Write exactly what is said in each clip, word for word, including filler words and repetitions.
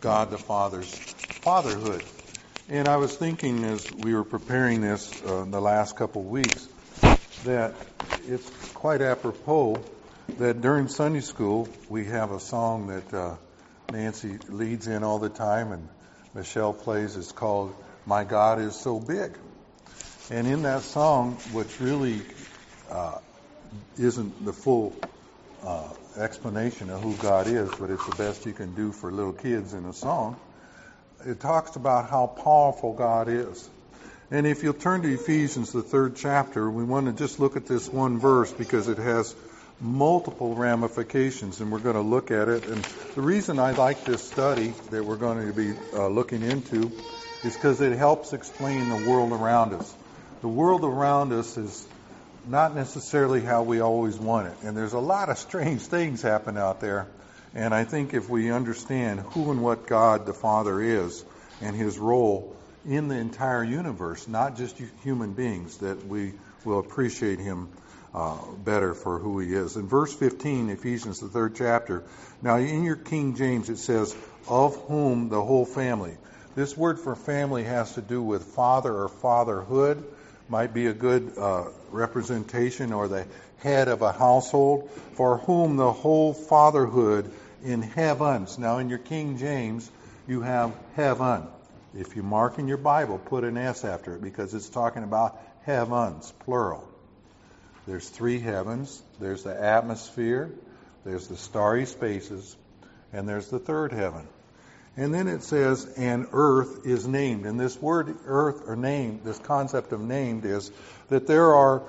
God the Father's fatherhood. And I was thinking as we were preparing this uh, in the last couple of weeks that it's quite apropos that during Sunday school we have a song that uh, Nancy leads in all the time and Michelle plays. It's called My God Is So Big. And in that song, which really uh, isn't the full uh, explanation of who God is, but it's the best you can do for little kids in a song, it talks about how powerful God is. And if you'll turn to Ephesians, the third chapter, we want to just look at this one verse because it has multiple ramifications, and we're going to look at it. And the reason I like this study that we're going to be uh, looking into is because it helps explain the world around us. The world around us is not necessarily how we always want it. And there's a lot of strange things happen out there. And I think if we understand who and what God the Father is and His role in the entire universe, not just human beings, that we will appreciate Him uh, better for who He is. In verse fifteen, Ephesians, the third chapter, now in your King James it says, of whom the whole family. This word for family has to do with father or fatherhood. Might be a good uh, representation, or the head of a household, for whom the whole fatherhood in heavens. Now in your King James, you have heaven. If you mark in your Bible, put an S after it because it's talking about heavens, plural. There's three heavens. There's the atmosphere, there's the starry spaces, and there's the third heaven. And then it says, and earth is named. And this word earth or named, this concept of named is that there are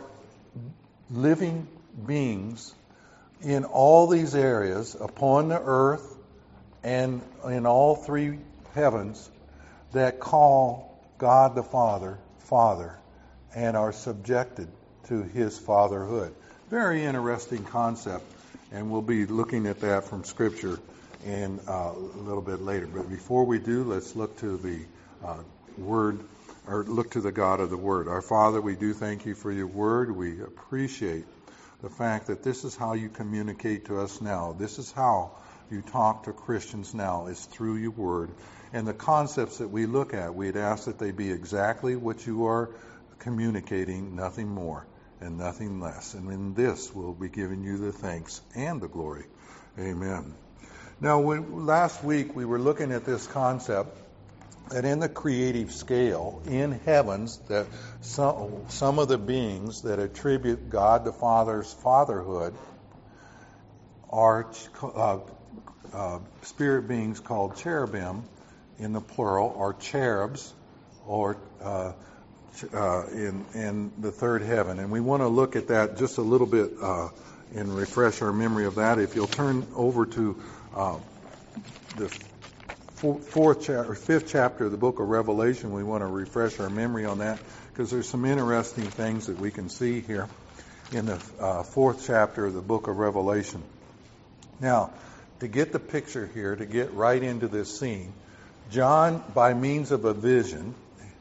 living beings in all these areas upon the earth and in all three heavens that call God the Father, Father, and are subjected to His fatherhood. Very interesting concept, and we'll be looking at that from Scripture in uh, a little bit later. But before we do, let's look to the uh, Word, or look to the God of the Word. Our Father, we do thank You for Your Word. We appreciate the fact that this is how You communicate to us now. This is how You talk to Christians now, is through Your Word. And the concepts that we look at, we'd ask that they be exactly what You are communicating, nothing more and nothing less. And in this, we'll be giving You the thanks and the glory. Amen. Now, when, last week we were looking at this concept that in the creative scale, in heavens, that some, some of the beings that attribute God the Father's fatherhood are uh, uh, spirit beings called cherubim, in the plural, or cherubs, or uh, uh, in, in the third heaven. And we want to look at that just a little bit uh, and refresh our memory of that. If you'll turn over to Uh, the fourth chapter, fifth chapter of the book of Revelation, we want to refresh our memory on that because there's some interesting things that we can see here in the uh, fourth chapter of the book of Revelation. Now, to get the picture here, to get right into this scene, John, by means of a vision,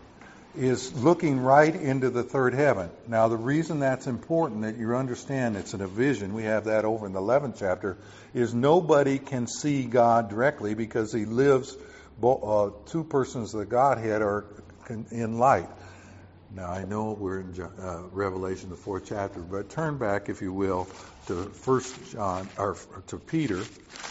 is looking right into the third heaven. Now, the reason that's important that you understand it's in a vision, we have that over in the eleventh chapter, is nobody can see God directly because He lives, uh, two persons of the Godhead are in light. Now, I know we're in uh, Revelation, the fourth chapter, but turn back, if you will, to First John, or to Peter.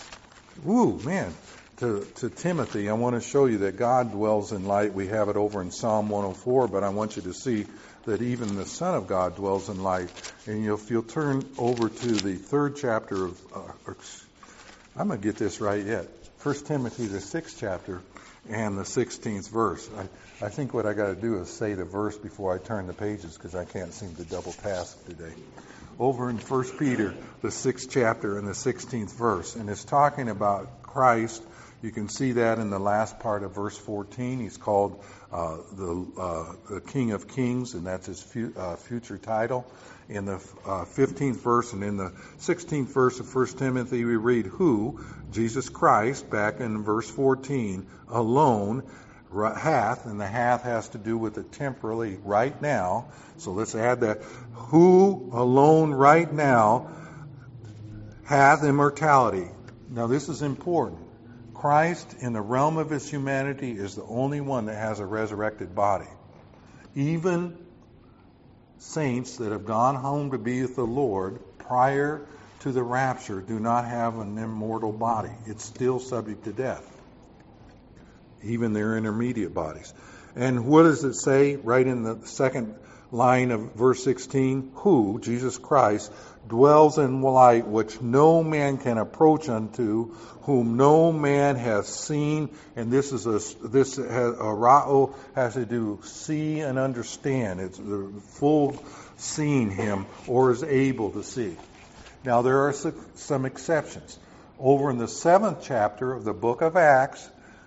Woo, man. To, to Timothy, I want to show you that God dwells in light. We have it over in Psalm one oh four, but I want you to see that even the Son of God dwells in light. And you'll, if you'll turn over to the third chapter of, uh, I'm going to get this right yet, First Timothy, the sixth chapter, and the sixteenth verse. I, I think what I got to do is say the verse before I turn the pages because I can't seem to double task today. Over in First Peter, the sixth chapter and the sixteenth verse, and it's talking about Christ. You can see that in the last part of verse fourteen. He's called uh, the, uh, the King of Kings, and that's his fu- uh, future title. In the uh, fifteenth verse and in the sixteenth verse of First Timothy, we read, who, Jesus Christ, back in verse fourteen, alone hath, and the hath has to do with the temporally right now. So let's add that. Who alone right now hath immortality. Now this is important. Christ, in the realm of his humanity, is the only one that has a resurrected body. Even saints that have gone home to be with the Lord prior to the rapture do not have an immortal body. It's still subject to death, even their intermediate bodies. And what does it say right in the second line of verse sixteen? Who, Jesus Christ, dwells in light which no man can approach unto, whom no man has seen. And this is a this has a ra'o has to do see and understand. It's the full seeing him or is able to see. Now there are some exceptions. Over in the seventh chapter of the book of Acts,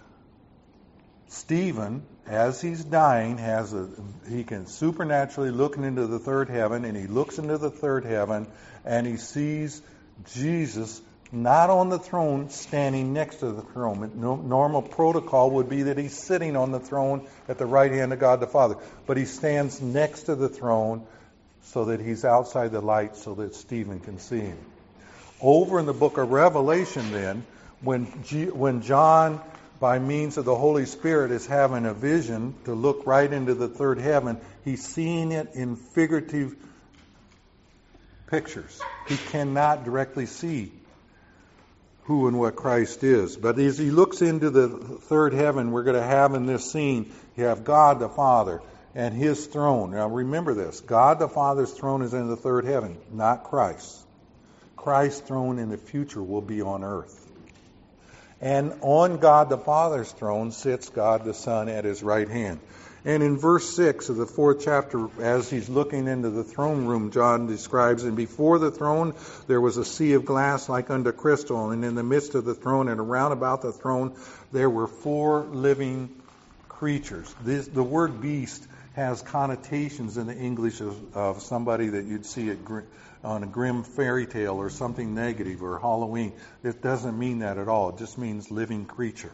Stephen, as he's dying, has a he can supernaturally look into the third heaven, and he looks into the third heaven, and he sees Jesus not on the throne, standing next to the throne. No, normal protocol would be that he's sitting on the throne at the right hand of God the Father, but he stands next to the throne so that he's outside the light, so that Stephen can see him. Over in the book of Revelation, then, when G, when John, by means of the Holy Spirit, is having a vision to look right into the third heaven, he's seeing it in figurative pictures. He cannot directly see who and what Christ is. But as he looks into the third heaven, we're going to have in this scene, you have God the Father and his throne. Now remember this, God the Father's throne is in the third heaven, not Christ. Christ's throne in the future will be on earth. And on God the Father's throne sits God the Son at his right hand. And in verse six of the fourth chapter, as he's looking into the throne room, John describes, and before the throne there was a sea of glass like unto crystal, and in the midst of the throne and around about the throne there were four living creatures. This, the word beast has connotations in the English of, of somebody that you'd see at on a grim fairy tale or something negative or Halloween. It doesn't mean that at all. It just means living creature.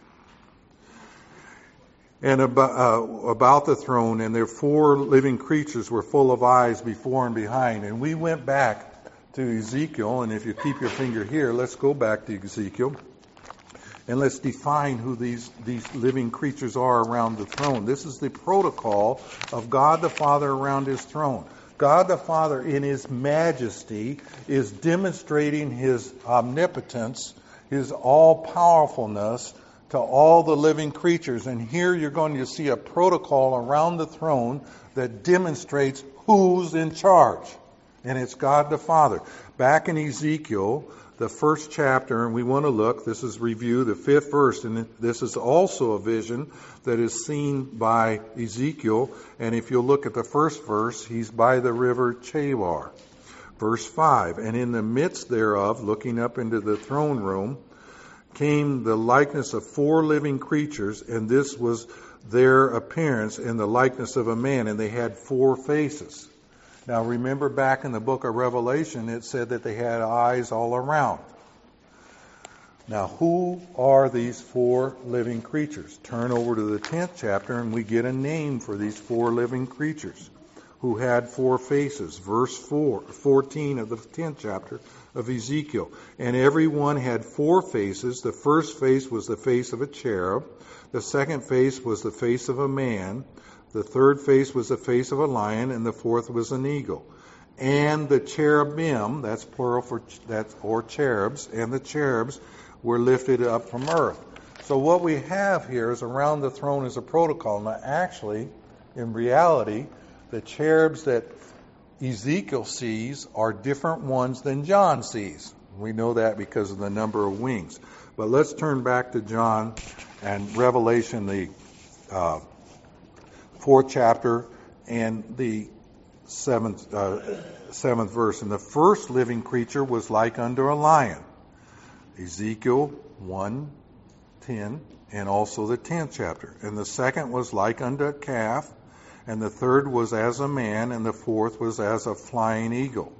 And about, uh, about the throne, and their four living creatures were full of eyes before and behind. And we went back to Ezekiel, and if you keep your finger here, let's go back to Ezekiel. And let's define who these, these living creatures are around the throne. This is the protocol of God the Father around his throne. God the Father, in his majesty, is demonstrating his omnipotence, his all-powerfulness to all the living creatures. And here you're going to see a protocol around the throne that demonstrates who's in charge. And it's God the Father. Back in Ezekiel, the first chapter, and we want to look, this is review, the fifth verse, and this is also a vision that is seen by Ezekiel. And if you'll look at the first verse, he's by the river Chebar. Verse five, and in the midst thereof, looking up into the throne room, came the likeness of four living creatures, and this was their appearance in the likeness of a man, and they had four faces. Now remember back in the book of Revelation, it said that they had eyes all around. Now who are these four living creatures? Turn over to the tenth chapter and we get a name for these four living creatures who had four faces. Verse four, fourteen of the tenth chapter of Ezekiel. And every one had four faces. The first face was the face of a cherub. The second face was the face of a man. The third face was the face of a lion, and the fourth was an eagle. And the cherubim, that's plural for that's or cherubs, and the cherubs were lifted up from earth. So what we have here is around the throne is a protocol. Now actually, in reality, the cherubs that Ezekiel sees are different ones than John sees. We know that because of the number of wings. But let's turn back to John and Revelation, the uh, fourth chapter and the seventh uh, seventh verse. And the first living creature was like unto a lion. Ezekiel one ten and also the tenth chapter. And the second was like unto a calf, and the third was as a man, and the fourth was as a flying eagle.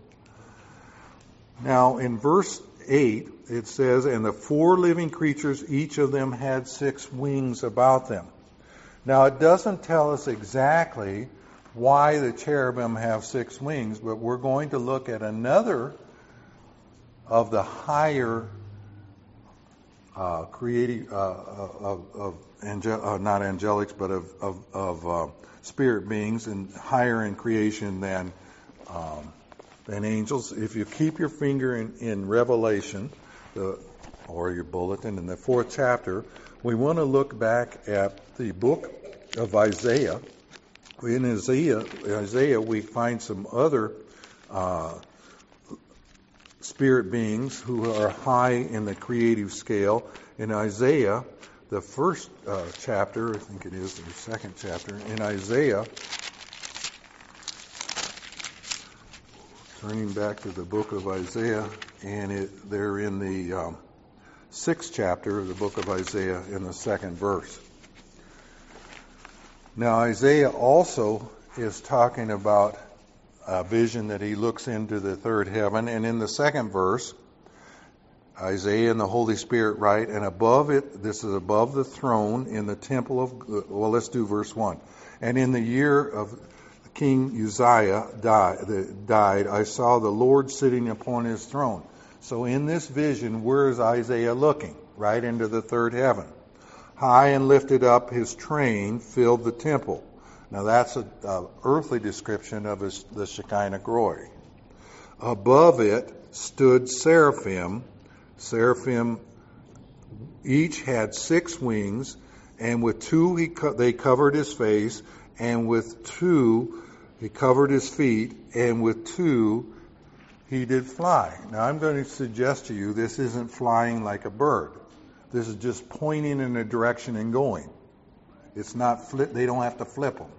Now in verse eight it says, and the four living creatures, each of them had six wings about them. Now, it doesn't tell us exactly why the cherubim have six wings, but we're going to look at another of the higher uh, creative, uh, of, of angel, uh, not angelics, but of, of, of uh, spirit beings and higher in creation than um, than angels. If you keep your finger in, in Revelation, the, or your bulletin in the fourth chapter, we want to look back at the book of Isaiah. In Isaiah, Isaiah we find some other uh, spirit beings who are high in the creative scale. In Isaiah, the first uh, chapter, I think it is, the second chapter, in Isaiah, turning back to the book of Isaiah, and it, they're in the um, sixth chapter of the book of Isaiah in the second verse. Now, Isaiah also is talking about a vision that he looks into the third heaven, and in the second verse, Isaiah and the Holy Spirit write, and above it, this is above the throne in the temple of, well, let's do verse one. And in the year of King Uzziah died, died, I saw the Lord sitting upon his throne. So in this vision, where is Isaiah looking? Right into the third heaven. High and lifted up, his train filled the temple. Now that's an earthly description of his, the Shekinah glory. Above it stood seraphim. Seraphim each had six wings, and with two he co- they covered his face, and with two he covered his feet, and with two he did fly. Now I'm going to suggest to you this isn't flying like a bird. This is just pointing in a direction and going. It's not flip. They don't have to flip them.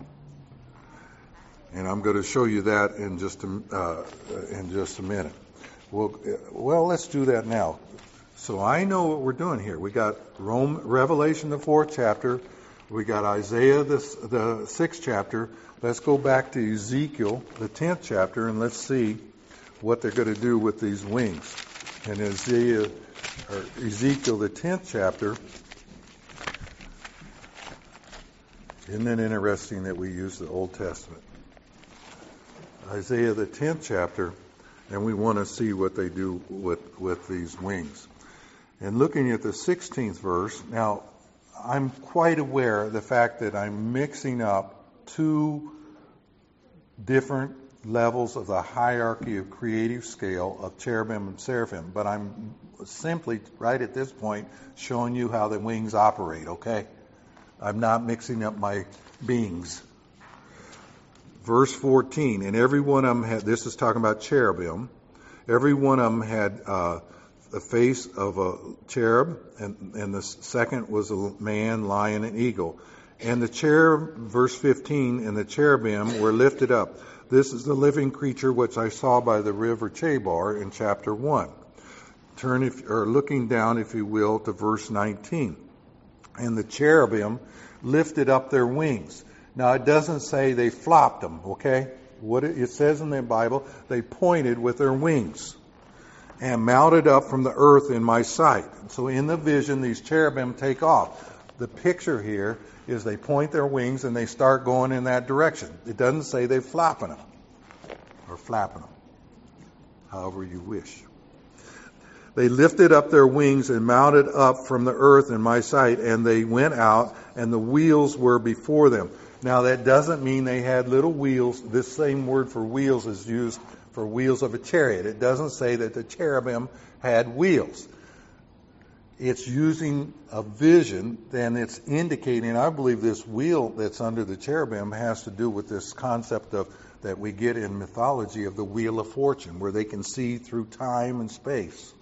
And I'm going to show you that in just a, uh, in just a minute. Well, well, let's do that now. So I know what we're doing here. We got Rome, Revelation, the fourth chapter. We got Isaiah, the, the sixth chapter. Let's go back to Ezekiel, the tenth chapter, and let's see what they're going to do with these wings. And Isaiah, or Ezekiel, the tenth chapter. Isn't it interesting that we use the Old Testament? Isaiah, the tenth chapter, and we want to see what they do with, with these wings. And looking at the sixteenth verse, now I'm quite aware of the fact that I'm mixing up two different levels of the hierarchy of creative scale of cherubim and seraphim, but I'm simply, right at this point, showing you how the wings operate, okay? I'm not mixing up my beings. Verse fourteen, and every one of them had, this is talking about cherubim, every one of them had uh, the face of a cherub, and, and the second was a man, lion, and eagle. And the cherub, verse fifteen, and the cherubim were lifted up. This is the living creature which I saw by the river Chebar in chapter one. Turn, if, or looking down, if you will, to verse nineteen. And the cherubim lifted up their wings. Now, it doesn't say they flopped them, okay? What it, it says in the Bible, they pointed with their wings and mounted up from the earth in my sight. So in the vision, these cherubim take off. The picture here is they point their wings and they start going in that direction. It doesn't say they're flopping them or flapping them, however you wish. They lifted up their wings and mounted up from the earth in my sight, and they went out, and the wheels were before them. Now, that doesn't mean they had little wheels. This same word for wheels is used for wheels of a chariot. It doesn't say that the cherubim had wheels. It's using a vision, and it's indicating, I believe this wheel that's under the cherubim has to do with this concept of that we get in mythology of the Wheel of Fortune, where they can see through time and space.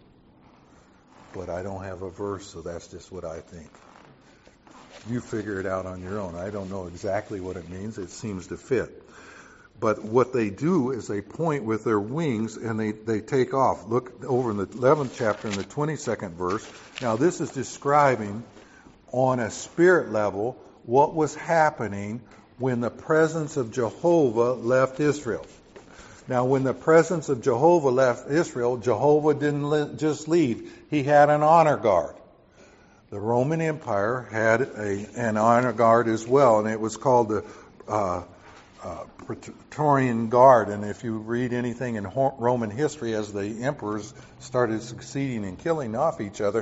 But I don't have a verse, so that's just what I think. You figure it out on your own. I don't know exactly what it means. It seems to fit. But what they do is they point with their wings and they, they take off. Look over in the eleventh chapter in the twenty-second verse. Now this is describing on a spirit level what was happening when the presence of Jehovah left Israel. Now when the presence of Jehovah left Israel, Jehovah didn't le- just leave. He had an honor guard. The Roman Empire had a, an honor guard as well, and it was called the uh, uh, Praetorian Guard. And if you read anything in Roman history, as the emperors started succeeding and killing off each other,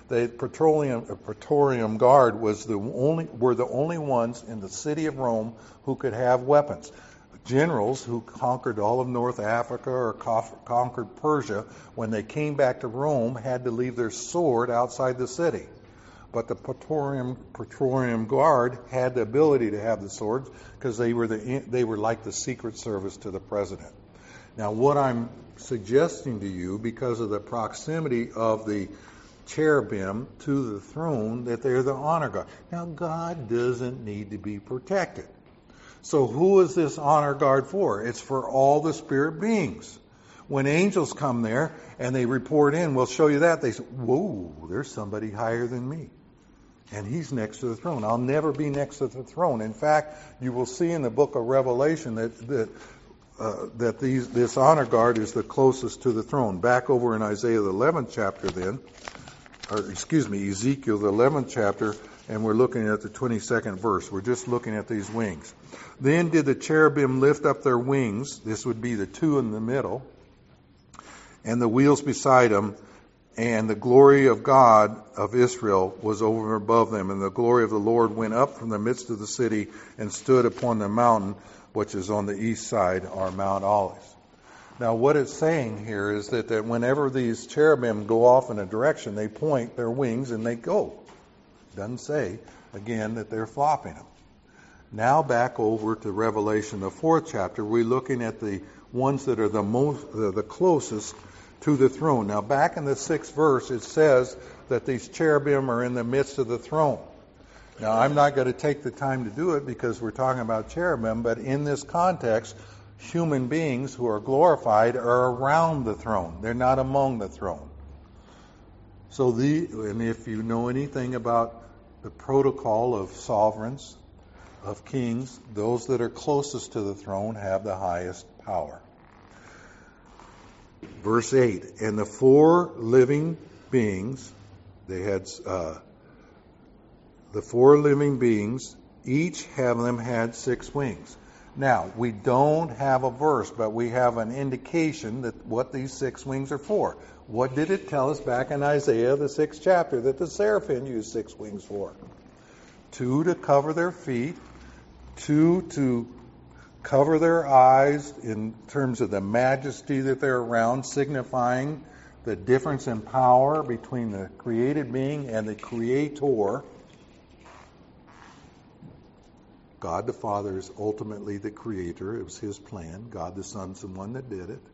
The Praetorium, uh, Praetorium Guard was the only were the only ones in the city of Rome who could have weapons. Generals who conquered all of North Africa or conquered Persia, when they came back to Rome, had to leave their sword outside the city. But the Praetorium, Praetorium Guard had the ability to have the swords because they were the they were like the Secret Service to the president. Now, what I'm suggesting to you, because of the proximity of the cherubim to the throne, that they're the honor guard. Now, God doesn't need to be protected. So who is this honor guard for? It's for all the spirit beings. When angels come there and they report in, we'll show you that, they say, whoa, there's somebody higher than me. And he's next to the throne. I'll never be next to the throne. In fact, you will see in the book of Revelation that that, uh, that these, this honor guard is the closest to the throne. Back over in Isaiah the eleventh chapter then, or excuse me, Ezekiel the eleventh chapter, and we're looking at the twenty-second verse. We're just looking at these wings. Then did the cherubim lift up their wings. This would be the two in the middle, and the wheels beside them. And the glory of God of Israel was over above them. And the glory of the Lord went up from the midst of the city and stood upon the mountain, which is on the east side, or Mount Olives. Now, what it's saying here is that, that whenever these cherubim go off in a direction, they point their wings and they go. It doesn't say, again, that they're flopping them. Now back over to Revelation, the fourth chapter, we're looking at the ones that are the most, the, the closest to the throne. Now, back in the sixth verse, it says that these cherubim are in the midst of the throne. Now, I'm not going to take the time to do it because we're talking about cherubim, but in this context, human beings who are glorified are around the throne. They're not among the throne. So, the and if you know anything about the protocol of sovereigns, of kings, those that are closest to the throne have the highest power. Verse eight, and the four living beings, they had, uh, the four living beings, each of them had six wings. Now, we don't have a verse, but we have an indication that what these six wings are for. What did it tell us back in Isaiah, the sixth chapter, that the seraphim used six wings for? Two to cover their feet, two to cover their eyes in terms of the majesty that they're around, signifying the difference in power between the created being and the creator. God the Father is ultimately the creator. It was his plan. God the Son's the one that did it.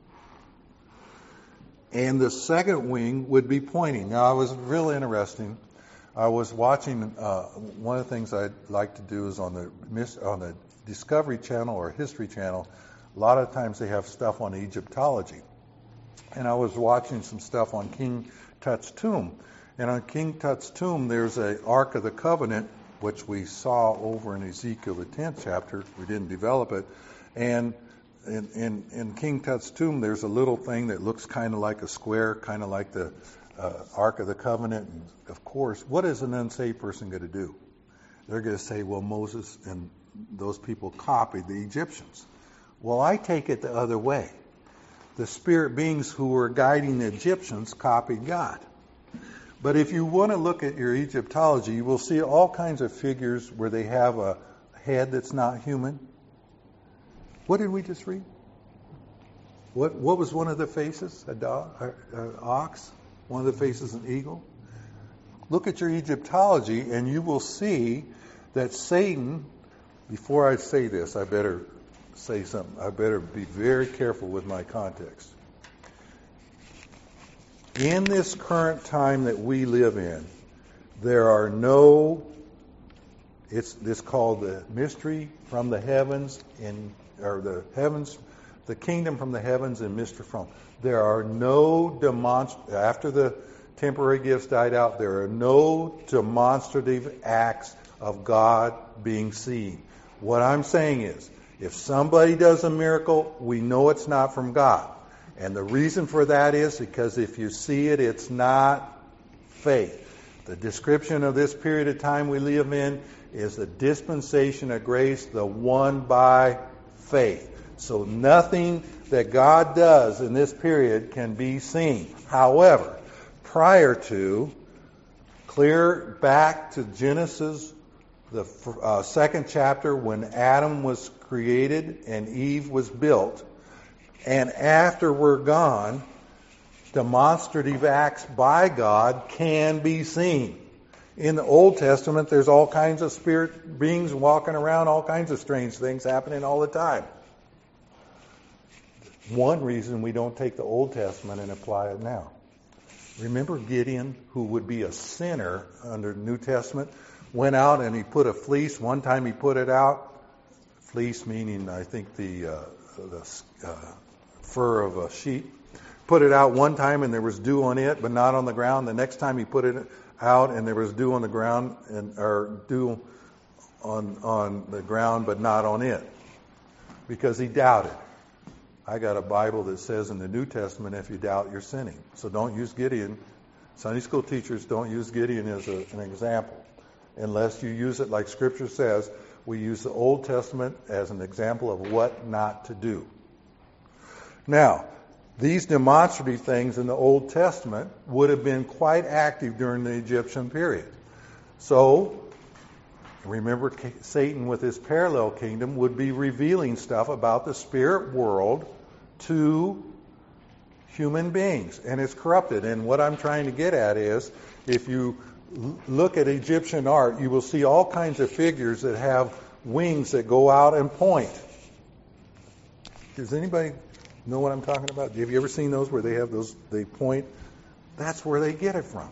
And the second wing would be pointing. Now, it was real interesting. I was watching, uh, one of the things I'd like to do is on the on the Discovery Channel or History Channel, a lot of times they have stuff on Egyptology. And I was watching some stuff on King Tut's tomb. And on King Tut's tomb, there's an Ark of the Covenant, which we saw over in Ezekiel, the tenth chapter. We didn't develop it. And in, in, in King Tut's tomb, there's a little thing that looks kind of like a square, kind of like the uh, Ark of the Covenant. And of course, what is an unsaved person going to do? They're going to say, well, Moses and those people copied the Egyptians. Well, I take it the other way. The spirit beings who were guiding the Egyptians copied God. But if you want to look at your Egyptology, you will see all kinds of figures where they have a head that's not human. What did we just read? What what was one of the faces? A dog, an ox? One of the faces, an eagle? Look at your Egyptology and you will see that Satan, before I say this, I better say something. I better be very careful with my context. In this current time that we live in, there are no, it's, it's called the mystery from the heavens, in, or the heavens, the kingdom from the heavens and mystery from. There are no demonst, after the temporary gifts died out, there are no demonstrative acts of God being seen. What I'm saying is, if somebody does a miracle, we know it's not from God. And the reason for that is because if you see it, it's not faith. The description of this period of time we live in is the dispensation of grace, the one by faith. So nothing that God does in this period can be seen. However, prior to clear back to Genesis, the uh, second chapter, when Adam was created and Eve was built. And after we're gone, demonstrative acts by God can be seen. In the Old Testament, there's all kinds of spirit beings walking around, all kinds of strange things happening all the time. One reason we don't take the Old Testament and apply it now. Remember Gideon, who would be a sinner under the New Testament, went out and he put a fleece. One time he put it out. Fleece meaning, I think, the, uh, the uh, fur of a sheep. Put it out one time and there was dew on it, but not on the ground. The next time he put it out and there was dew on the ground, and or dew on on the ground, but not on it, because he doubted. I got a Bible that says in the New Testament, if you doubt, you're sinning. So don't use Gideon. Sunday school teachers, don't use Gideon as a, an example. Unless you use it like Scripture says, we use the Old Testament as an example of what not to do. Now, these demonstrative things in the Old Testament would have been quite active during the Egyptian period. So, remember, Satan with his parallel kingdom would be revealing stuff about the spirit world to human beings, and it's corrupted. And what I'm trying to get at is, if you look at Egyptian art, you will see all kinds of figures that have wings that go out and point. Does anybody know what I'm talking about? Have you ever seen those where they have those, they point? That's where they get it from.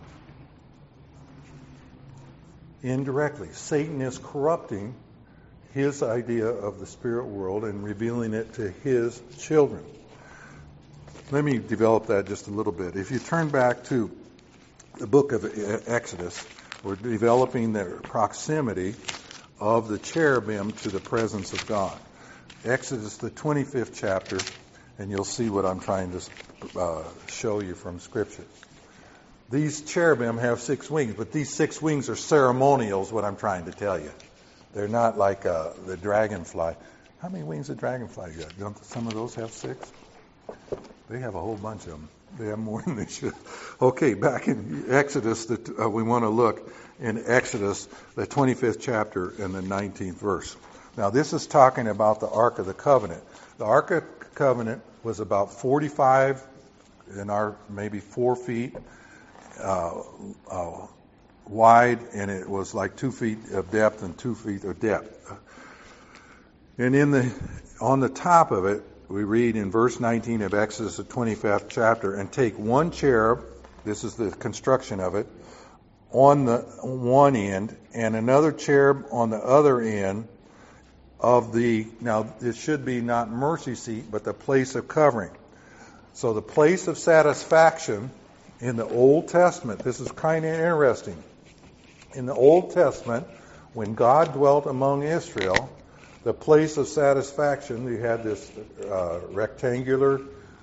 Indirectly. Satan is corrupting his idea of the spirit world and revealing it to his children. Let me develop that just a little bit. If you turn back to the book of Exodus, we're developing the proximity of the cherubim to the presence of God. Exodus, the twenty-fifth chapter, and you'll see what I'm trying to uh, show you from Scripture. These cherubim have six wings, but these six wings are ceremonials, what I'm trying to tell you. They're not like uh, the dragonfly. How many wings does dragonfly got? Don't some of those have six? They have a whole bunch of them. They have more than they should. Okay, back in Exodus, the, uh, we want to look in Exodus, the twenty-fifth chapter and the nineteenth verse. Now, this is talking about the Ark of the Covenant. The Ark of the Covenant was about forty-five, in our maybe four feet uh, uh, wide, and it was like two feet of depth and two feet of depth. And in the on the top of it, we read in verse nineteen of Exodus, the twenty-fifth chapter, and take one cherub, this is the construction of it, on the one end, and another cherub on the other end of the, now it should be not mercy seat, but the place of covering. So the place of satisfaction in the Old Testament, this is kind of interesting. In the Old Testament, when God dwelt among Israel, the place of satisfaction, you had this uh, rectangular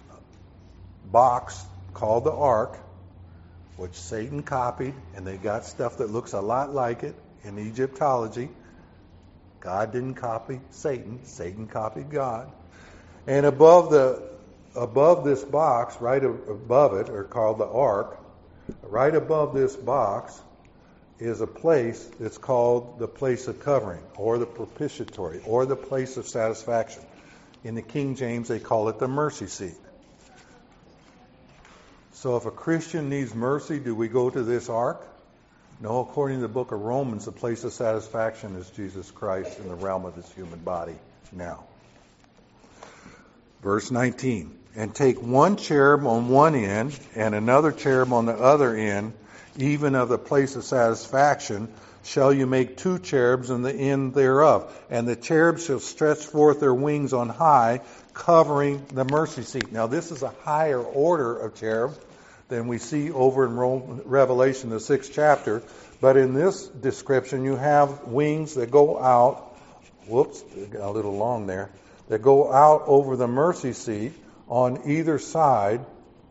box called the Ark, which Satan copied, and they got stuff that looks a lot like it in Egyptology. God didn't copy Satan. Satan copied God. And above the above this box, right above it, or called the Ark, right above this box is a place that's called the place of covering, or the propitiatory, or the place of satisfaction. In the King James, they call it the mercy seat. So if a Christian needs mercy, do we go to this ark? No, according to the book of Romans, the place of satisfaction is Jesus Christ in the realm of this human body now. Verse nineteen, and take one cherub on one end and another cherub on the other end, even of the place of satisfaction, shall you make two cherubs in the end thereof. And the cherubs shall stretch forth their wings on high, covering the mercy seat. Now this is a higher order of cherub than we see over in Revelation, the sixth chapter. But in this description, you have wings that go out, whoops, got a little long there, that go out over the mercy seat on either side.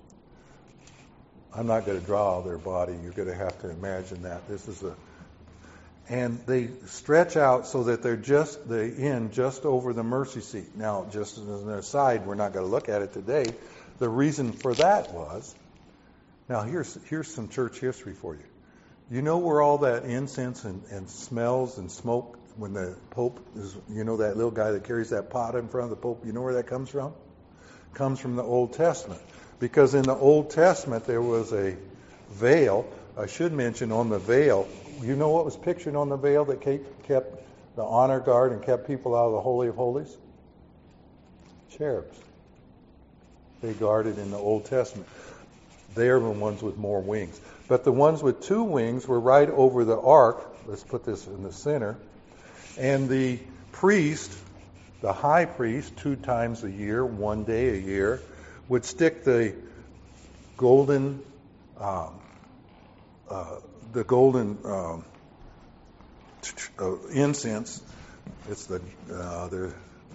I'm not going to draw their body. You're going to have to imagine that. This is a, and they stretch out so that they're just, they end just over the mercy seat. Now, just as an aside, we're not going to look at it today. The reason for that was, now here's here's some church history for you. You know where all that incense and, and smells and smoke when the Pope is, you know, that little guy that carries that pot in front of the Pope, you know where that comes from? Comes from the Old Testament. Because in the Old Testament there was a veil. I should mention on the veil, you know what was pictured on the veil that kept the honor guard and kept people out of the Holy of Holies? Cherubs. They guarded in the Old Testament. They're the ones with more wings. But the ones with two wings were right over the ark. Let's put this in the center. And the priest, the high priest, two times a year, one day a year, would stick the golden, um, uh, the golden um, uh, incense. It's the uh, the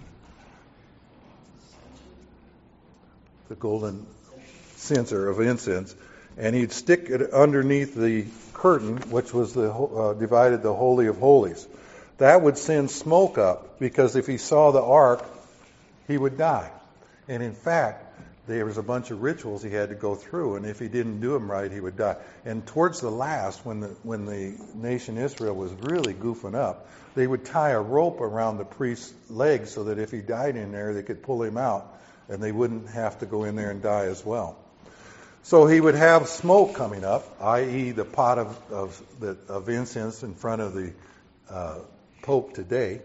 the golden censer of incense, and he'd stick it underneath the curtain, which was the uh, divided the Holy of Holies. That would send smoke up, because if he saw the ark, he would die. And in fact, there was a bunch of rituals he had to go through, and if he didn't do them right, he would die. And towards the last, when the when the nation Israel was really goofing up, they would tie a rope around the priest's legs so that if he died in there, they could pull him out, and they wouldn't have to go in there and die as well. So he would have smoke coming up, that is the pot of of, the, of incense in front of the uh, Pope today.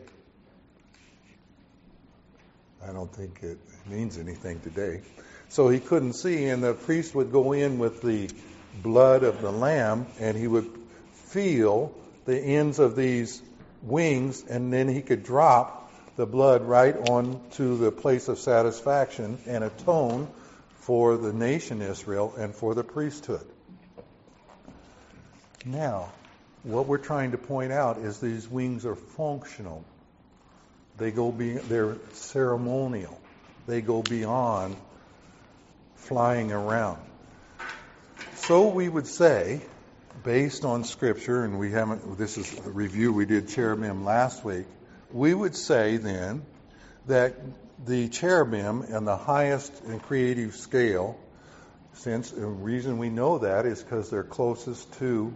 I don't think it means anything today. So he couldn't see, and the priest would go in with the blood of the lamb, and he would feel the ends of these wings, and then he could drop the blood right onto the place of satisfaction and atone for the nation Israel and for the priesthood. Now, what we're trying to point out is these wings are functional. They go be, they're ceremonial. They go beyond flying around. So we would say, based on Scripture, and we haven't, this is a review, we did cherubim last week, we would say then that the cherubim and the highest and creative scale, since the reason we know that is because they're closest to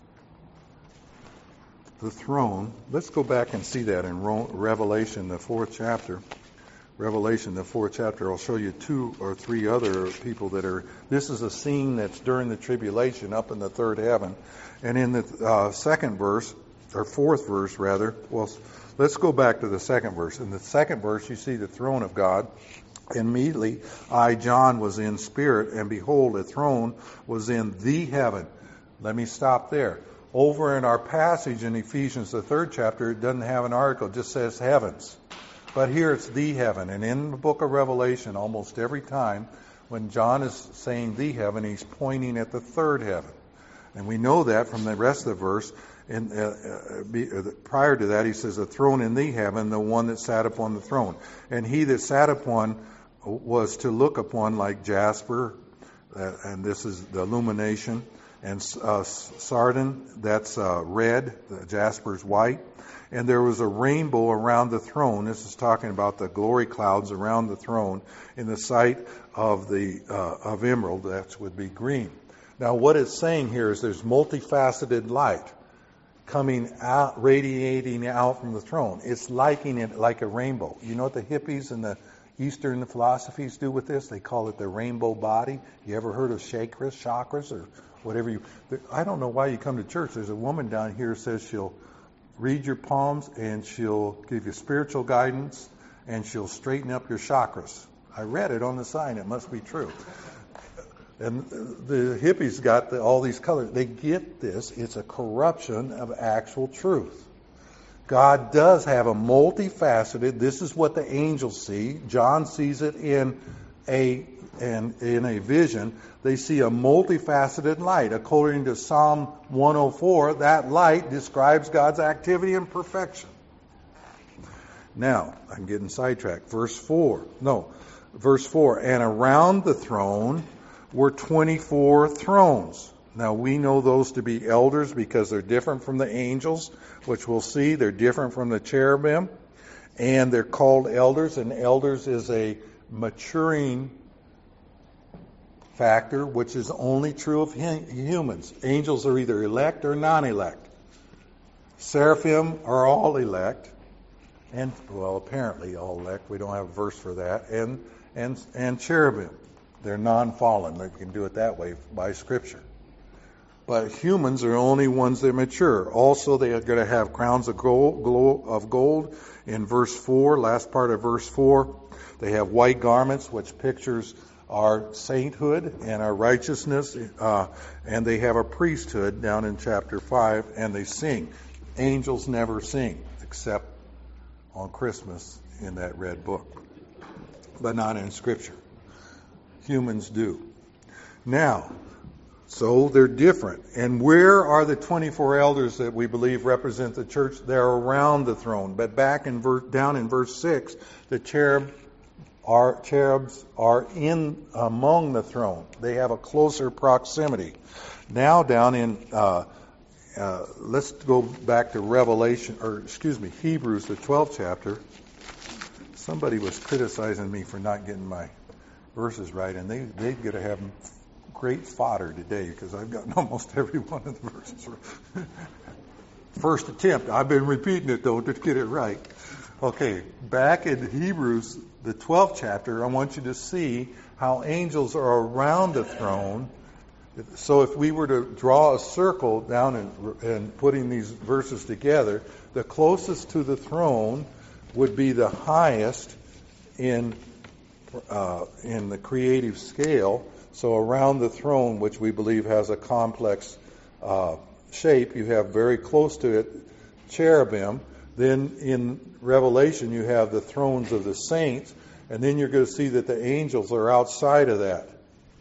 the throne. Let's go back and see that in Revelation, the fourth chapter. Revelation, the fourth chapter. I'll show you two or three other people that are. This is a scene that's during the tribulation, up in the third heaven, and in the uh, second verse, or fourth verse rather. Well, let's go back to the second verse. In the second verse, you see the throne of God. Immediately, I, John, was in spirit, and behold, a throne was in the heaven. Let me stop there. Over in our passage in Ephesians, the third chapter, it doesn't have an article, it just says heavens. But here it's the heaven. And in the book of Revelation, almost every time when John is saying the heaven, he's pointing at the third heaven. And we know that from the rest of the verse. And uh, uh, be, uh, prior to that, he says, a throne in the heaven, the one that sat upon the throne. And he that sat upon was to look upon like jasper, uh, and this is the illumination. And uh, sardine, that's uh, red, the jasper's white. And there was a rainbow around the throne. This is talking about the glory clouds around the throne in the sight of the uh, of emerald. That would be green. Now, what it's saying here is there's multifaceted light coming out, radiating out from the throne. It's liking it like a rainbow. You know what the hippies and the Eastern philosophies do with this? They call it the rainbow body. You ever heard of chakras, chakras, or whatever you... I don't know why you come to church. There's a woman down here who says she'll read your palms and she'll give you spiritual guidance and she'll straighten up your chakras. I read it on the sign. It must be true. And the hippies got the, all these colors. They get this. It's a corruption of actual truth. God does have a multifaceted, this is what the angels see. John sees it in a and in a vision. They see a multifaceted light. According to Psalm one oh four, that light describes God's activity and perfection. Now, I'm getting sidetracked. Verse four. No, verse four. And around the throne were twenty-four thrones. Now, we know those to be elders because they're different from the angels, which we'll see. They're different from the cherubim. And they're called elders. And elders is a maturing factor, which is only true of humans. Angels are either elect or non-elect. Seraphim are all elect, and well, apparently all elect. We don't have a verse for that. And and and cherubim, they're non-fallen. They can do it that way by Scripture. But humans are the only ones that mature. Also, they are going to have crowns of gold, of gold in verse four, last part of verse four. They have white garments, which pictures our sainthood and our righteousness. Uh, and they have a priesthood down in chapter five, and they sing. Angels never sing, except on Christmas in that red book, but not in Scripture. Humans do. Now, so they're different. And where are the twenty-four elders that we believe represent the church? They're around the throne. But back in ver- down in verse six, the cherub are, cherubs are in among the throne. They have a closer proximity. Now down in, uh, uh, let's go back to Revelation, or excuse me, Hebrews, the twelfth chapter. Somebody was criticizing me for not getting my verses right, and they, they're going to have great fodder today because I've gotten almost every one of the verses right. First attempt. I've been repeating it, though, to get it right. Okay, back in Hebrews, the twelfth chapter, I want you to see how angels are around the throne. So if we were to draw a circle down and, and putting these verses together, the closest to the throne would be the highest in uh, in the creative scale. So around the throne, which we believe has a complex uh, shape, you have very close to it cherubim. Then in Revelation, you have the thrones of the saints. And then you're going to see that the angels are outside of that.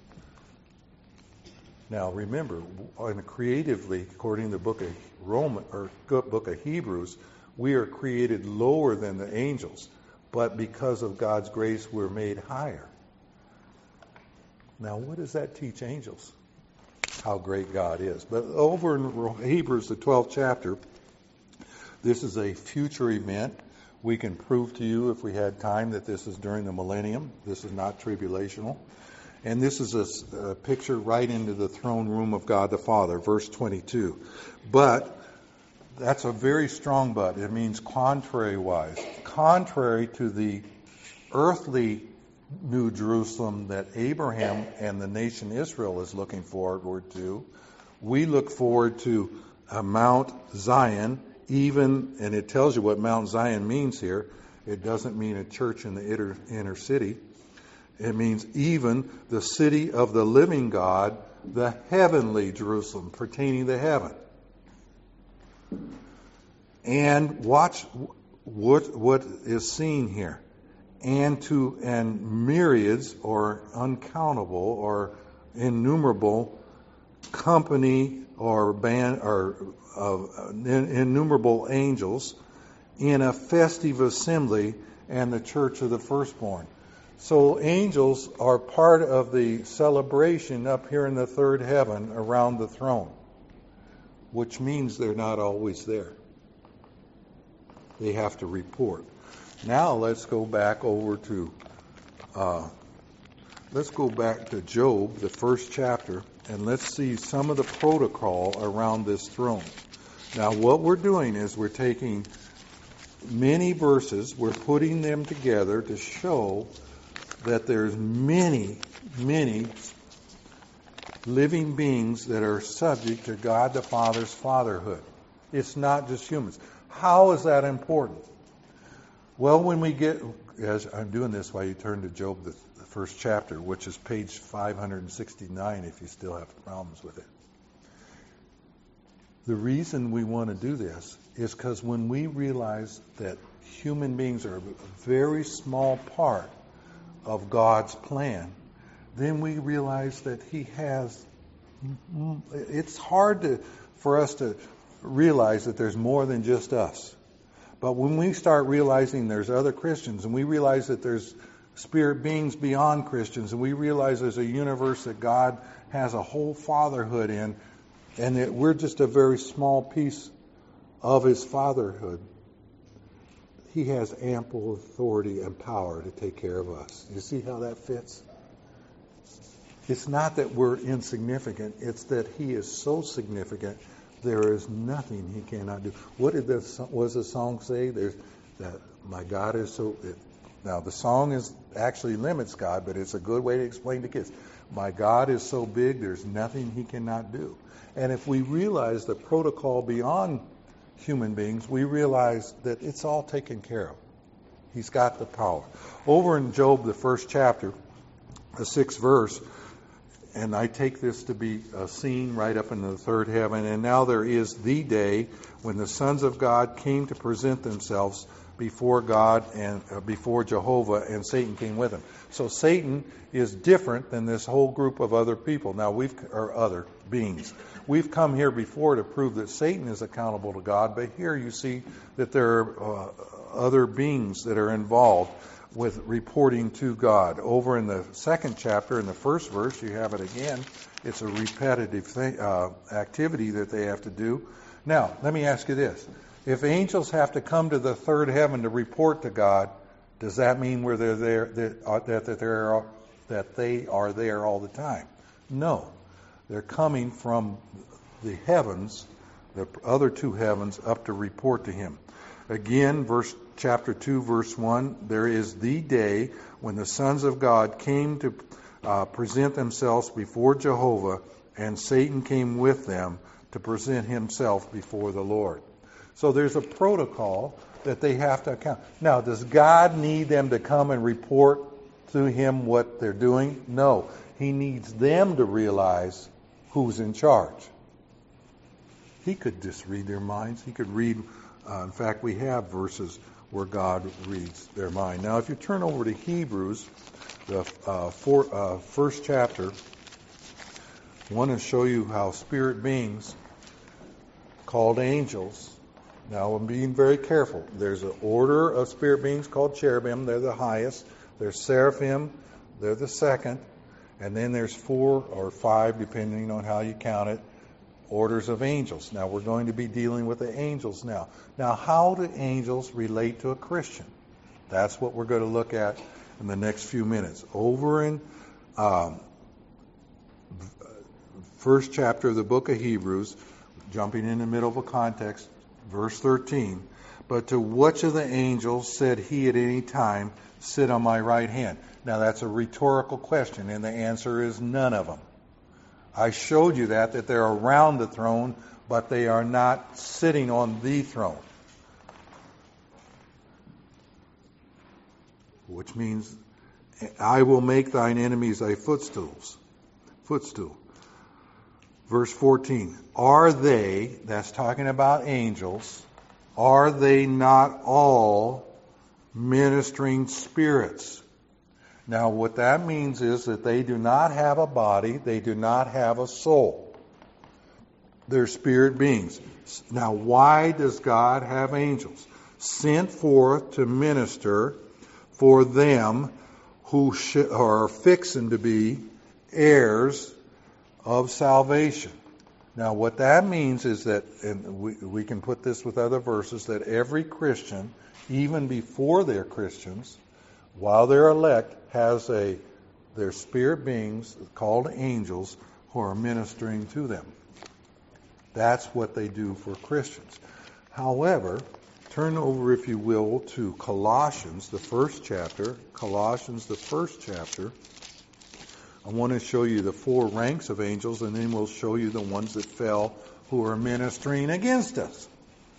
Now remember, creatively, according to the book of Roman or book of Hebrews, we are created lower than the angels. But because of God's grace, we're made higher. Now, what does that teach angels? How great God is. But over in Hebrews, the twelfth chapter, this is a future event. We can prove to you, if we had time, that this is during the millennium. This is not tribulational. And this is a, a picture right into the throne room of God the Father, verse twenty-two. But that's a very strong but. It means contrary-wise. Contrary to the earthly New Jerusalem that Abraham and the nation Israel is looking forward to, we look forward to uh, Mount Zion, even, and it tells you what Mount Zion means here. It doesn't mean a church in the inner, inner city. It means even the city of the living God, the heavenly Jerusalem, pertaining to heaven. And watch what what is seen here. And to and myriads or uncountable or innumerable company or band or of uh, innumerable angels in a festive assembly and the church of the firstborn. So angels are part of the celebration up here in the third heaven around the throne, which means they're not always there. They have to report. Now let's go back over to, uh, let's go back to Job, the first chapter, and let's see some of the protocol around this throne. Now what we're doing is we're taking many verses, we're putting them together to show that there's many, many living beings that are subject to God the Father's fatherhood. It's not just humans. How is that important? Well, when we get, as I'm doing this while you turn to Job, the, the first chapter, which is page five hundred sixty-nine if you still have problems with it. The reason we want to do this is because when we realize that human beings are a very small part of God's plan, then we realize that He has, it's hard to, for us to realize that there's more than just us. But when we start realizing there's other Christians, and we realize that there's spirit beings beyond Christians, and we realize there's a universe that God has a whole fatherhood in, and that we're just a very small piece of His fatherhood, He has ample authority and power to take care of us. You see how that fits? It's not that we're insignificant. It's that he is so significant, there is nothing he cannot do. What did the, what does the song say? There's that my God is so... It, now, the song is actually limits God, but it's a good way to explain to kids. My God is so big, there's nothing he cannot do. And if we realize the protocol beyond human beings, we realize that it's all taken care of. He's got the power. Over in Job, the first chapter, the sixth verse, and I take this to be a scene right up in the third heaven, and now there is the day when the sons of God came to present themselves before God and uh, before Jehovah, and Satan came with him. So Satan is different than this whole group of other people. Now we've or other beings. We've come here before to prove that Satan is accountable to God, but here you see that there are uh, other beings that are involved with reporting to God. Over in the second chapter, in the first verse, you have it again. It's a repetitive thing, uh, activity that they have to do. Now, let me ask you this. If angels have to come to the third heaven to report to God, does that mean where they're there that uh, that that, they're, that they are there all the time? No, they're coming from the heavens, the other two heavens, up to report to Him. Again, verse chapter two, verse one. There is the day when the sons of God came to uh, present themselves before Jehovah, and Satan came with them to present himself before the Lord. So there's a protocol that they have to account. Now, does God need them to come and report to Him what they're doing? No. He needs them to realize who's in charge. He could just read their minds. He could read, uh, in fact, we have verses where God reads their mind. Now, if you turn over to Hebrews, the uh, four, uh, first chapter, I want to show you how spirit beings called angels. Now, I'm being very careful. There's an order of spirit beings called cherubim. They're the highest. There's seraphim. They're the second. And then there's four or five, depending on how you count it, orders of angels. Now, we're going to be dealing with the angels now. Now, how do angels relate to a Christian? That's what we're going to look at in the next few minutes. Over in um, first chapter of the book of Hebrews, jumping in the middle of a context, verse thirteen, but to which of the angels said he at any time, sit on my right hand? Now that's a rhetorical question, and the answer is none of them. I showed you that, that they're around the throne, but they are not sitting on the throne. Which means, I will make thine enemies thy footstools. Footstool. Verse fourteen, are they, that's talking about angels, are they not all ministering spirits? Now what that means is that they do not have a body, they do not have a soul. They're spirit beings. Now why does God have angels? Sent forth to minister for them who sh- are fixing to be heirs of salvation. Now what that means is that, and we, we can put this with other verses, that every Christian, even before they're Christians, while they're elect, has a their spirit beings called angels who are ministering to them. That's what they do for Christians. However, turn over, if you will, to Colossians, the first chapter. Colossians, the first chapter. I want to show you the four ranks of angels, and then we'll show you the ones that fell who are ministering against us.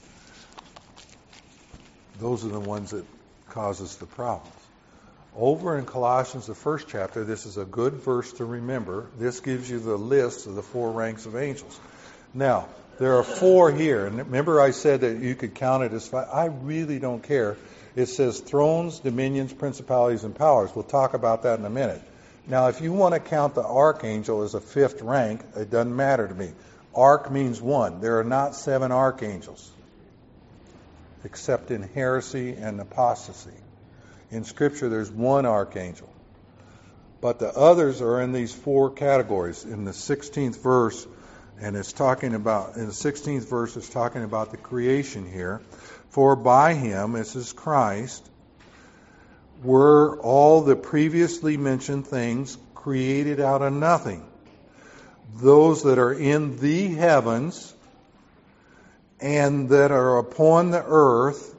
Those are the ones that cause us the problems. Over in Colossians, the first chapter, this is a good verse to remember. This gives you the list of the four ranks of angels. Now, there are four here. And remember I said that you could count it as five. I really don't care. It says thrones, dominions, principalities, and powers. We'll talk about that in a minute. Now, if you want to count the archangel as a fifth rank, it doesn't matter to me. Arch means one. There are not seven archangels, except in heresy and apostasy. In Scripture, there's one archangel. But the others are in these four categories. In the sixteenth verse, and it's talking about, in the sixteenth verse, it's talking about the creation here. For by him, this is Christ, were all the previously mentioned things created out of nothing. Those that are in the heavens and that are upon the earth,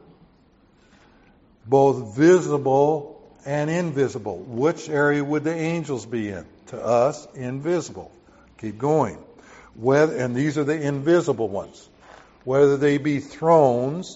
both visible and invisible. Which area would the angels be in? To us, invisible. Keep going. Whether, and these are the invisible ones. Whether they be thrones,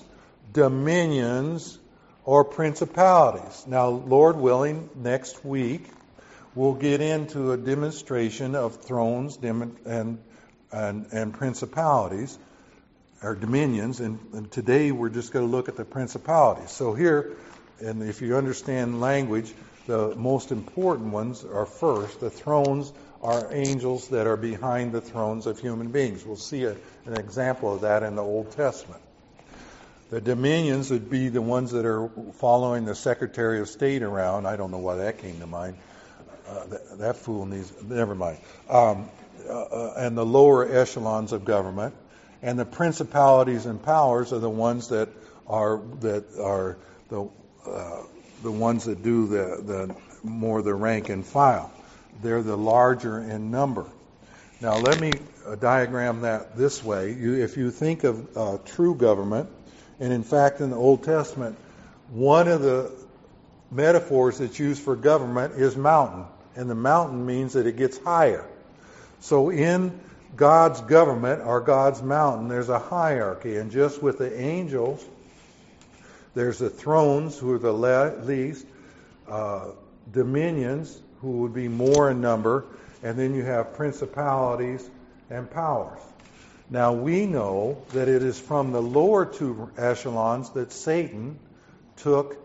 dominions, or principalities. Now, Lord willing, next week we'll get into a demonstration of thrones and and, and principalities, or dominions, and, and today we're just going to look at the principalities. So here, and if you understand language, the most important ones are first. The thrones are angels that are behind the thrones of human beings. We'll see a, an example of that in the Old Testament. The dominions would be the ones that are following the Secretary of State around. I don't know why that came to mind. Uh, that, that fool needs, never mind. Um, uh, and the lower echelons of government. And the principalities and powers are the ones that are that are the uh, the ones that do the, the more the rank and file. They're the larger in number. Now let me uh, diagram that this way. You, if you think of uh, true government, and in fact in the Old Testament, one of the metaphors that's used for government is mountain. And the mountain means that it gets higher. So in God's government, or God's mountain, there's a hierarchy. And just with the angels, there's the thrones, who are the le- least, uh, dominions, who would be more in number, and then you have principalities and powers. Now we know that it is from the lower two echelons that Satan took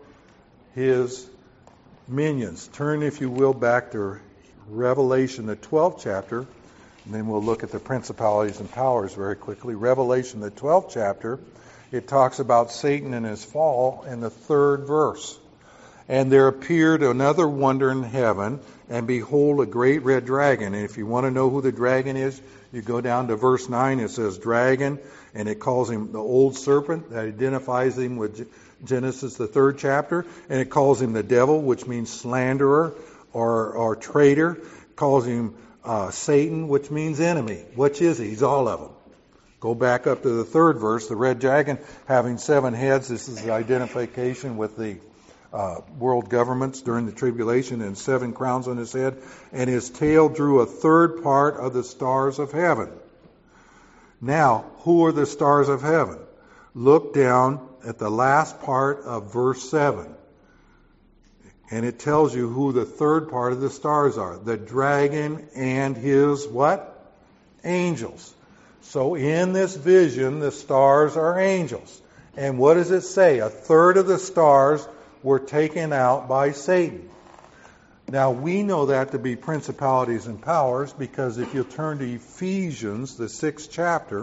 his minions. Turn, if you will, back to Revelation, the twelfth chapter, and then we'll look at the principalities and powers very quickly. Revelation, the twelfth chapter, it talks about Satan and his fall in the third verse. And there appeared another wonder in heaven, and behold, a great red dragon. And if you want to know who the dragon is, you go down to verse nine. It says dragon, and it calls him the old serpent. That identifies him with Genesis, the third chapter. And it calls him the devil, which means slanderer or, or traitor. It calls him uh, Satan, which means enemy. Which is he? He's all of them. Go back up to the third verse. The red dragon having seven heads. This is the identification with the Uh, world governments during the tribulation, and seven crowns on his head, and his tail drew a third part of the stars of heaven. Now, who are the stars of heaven? Look down at the last part of verse seven, and it tells you who the third part of the stars are. The dragon and his what? Angels. So in this vision, the stars are angels. And what does it say? A third of the stars were taken out by Satan. Now we know that to be principalities and powers, because if you turn to Ephesians, the sixth chapter,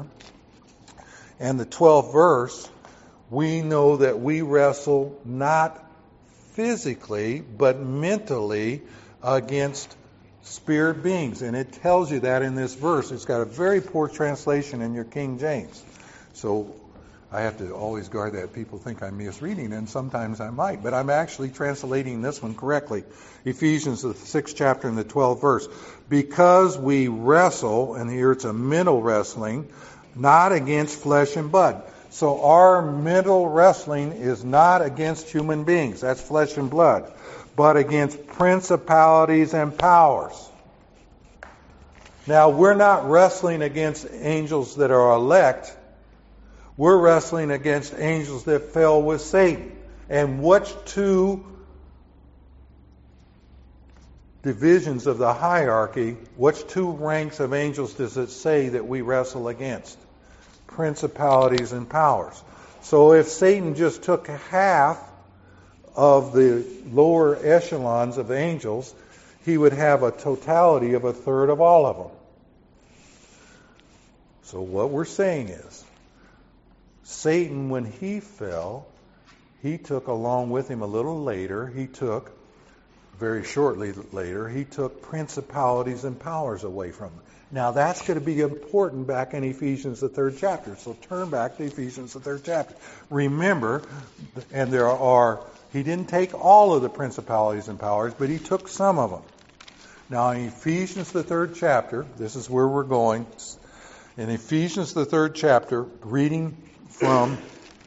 and the twelfth verse, we know that we wrestle not physically, but mentally against spirit beings. And it tells you that in this verse. It's got a very poor translation in your King James. So I have to always guard that. People think I'm misreading, and sometimes I might. But I'm actually translating this one correctly. Ephesians, the sixth chapter and the twelfth verse. Because we wrestle, and here it's a mental wrestling, not against flesh and blood. So our mental wrestling is not against human beings. That's flesh and blood. But against principalities and powers. Now, we're not wrestling against angels that are elect. We're wrestling against angels that fell with Satan. And which two divisions of the hierarchy, which two ranks of angels does it say that we wrestle against? Principalities and powers. So if Satan just took half of the lower echelons of angels, he would have a totality of a third of all of them. So what we're saying is, Satan, when he fell, he took along with him a little later, he took, very shortly later, he took principalities and powers away from him. Now that's going to be important back in Ephesians, the third chapter. So turn back to Ephesians, the third chapter. Remember, and there are, he didn't take all of the principalities and powers, but he took some of them. Now, in Ephesians, the third chapter, this is where we're going. In Ephesians, the third chapter, reading from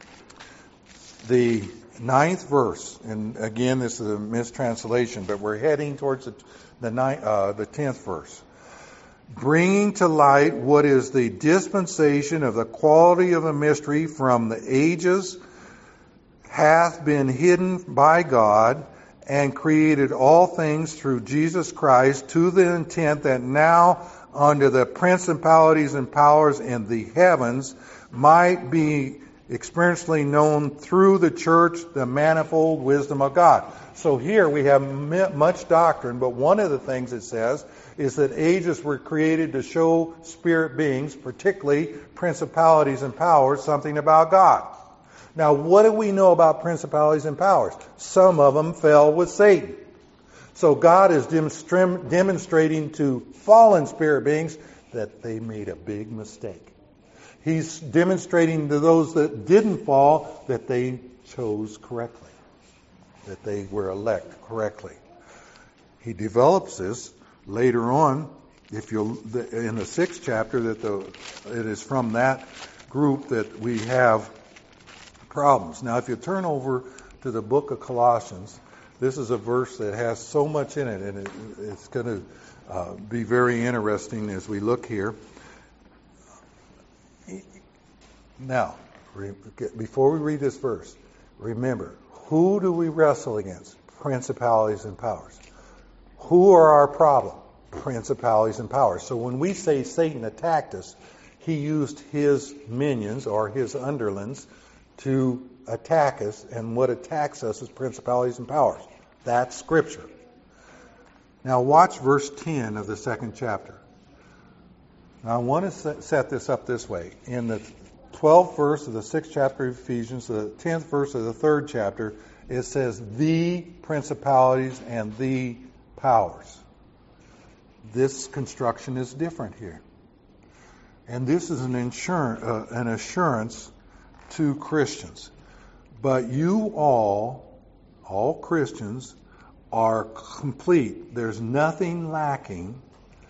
the ninth verse, and again, this is a mistranslation, but we're heading towards the the, ninth, uh, the tenth verse. Bringing to light what is the dispensation of the quality of a mystery from the ages hath been hidden by God and created all things through Jesus Christ to the intent that now under the principalities and powers in the heavens might be experientially known through the church the manifold wisdom of God. So here we have much doctrine, but one of the things it says is that ages were created to show spirit beings, particularly principalities and powers, something about God. Now, what do we know about principalities and powers? Some of them fell with Satan. So God is demonstrating to fallen spirit beings that they made a big mistake. He's demonstrating to those that didn't fall that they chose correctly, that they were elect correctly. He develops this later on, if you'll, in the sixth chapter, that the, it is from that group that we have problems. Now, if you turn over to the book of Colossians, this is a verse that has so much in it, and it, it's going to uh, be very interesting as we look here. Now, before we read this verse, remember, who do we wrestle against? Principalities and powers. Who are our problem? Principalities and powers. So when we say Satan attacked us, he used his minions or his underlings to attack us, and what attacks us is principalities and powers. That's Scripture. Now watch verse ten of the second chapter. Now I want to set this up this way. In the twelfth verse of the sixth chapter of Ephesians, the tenth verse of the third chapter, it says, the principalities and the powers. This construction is different here. And this is an, insurance, uh, an assurance to Christians. But you all, all Christians, are complete. There's nothing lacking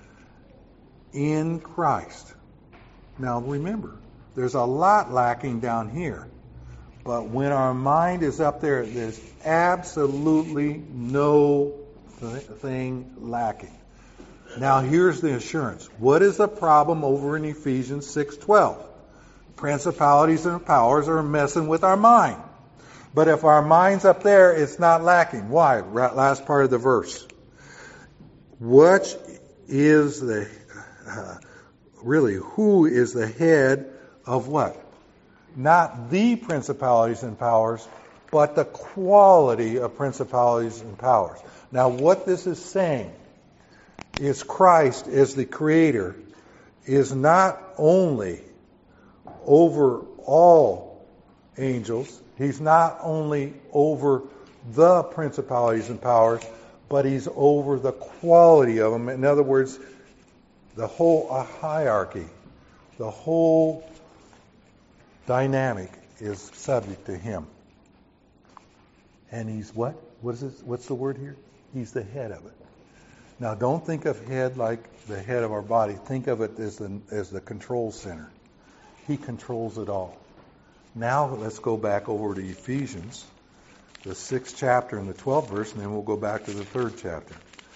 in Christ. Now remember, there's a lot lacking down here. But when our mind is up there, there's absolutely no th- thing lacking. Now here's the assurance. What is the problem over in Ephesians six twelve? Principalities and powers are messing with our mind. But if our mind's up there, it's not lacking. Why? Last part of the verse. What is the, uh, really, who is the head of what? Not the principalities and powers, but the quality of principalities and powers. Now what this is saying is Christ as the Creator is not only over all angels, He's not only over the principalities and powers, but He's over the quality of them. In other words, the whole hierarchy, the whole dynamic is subject to Him. And He's what? What is this? What's the word here? He's the head of it. Now, don't think of head like the head of our body. Think of it as the, as the control center. He controls it all. Now, let's go back over to Ephesians, the sixth chapter and the twelfth verse, and then we'll go back to the third chapter.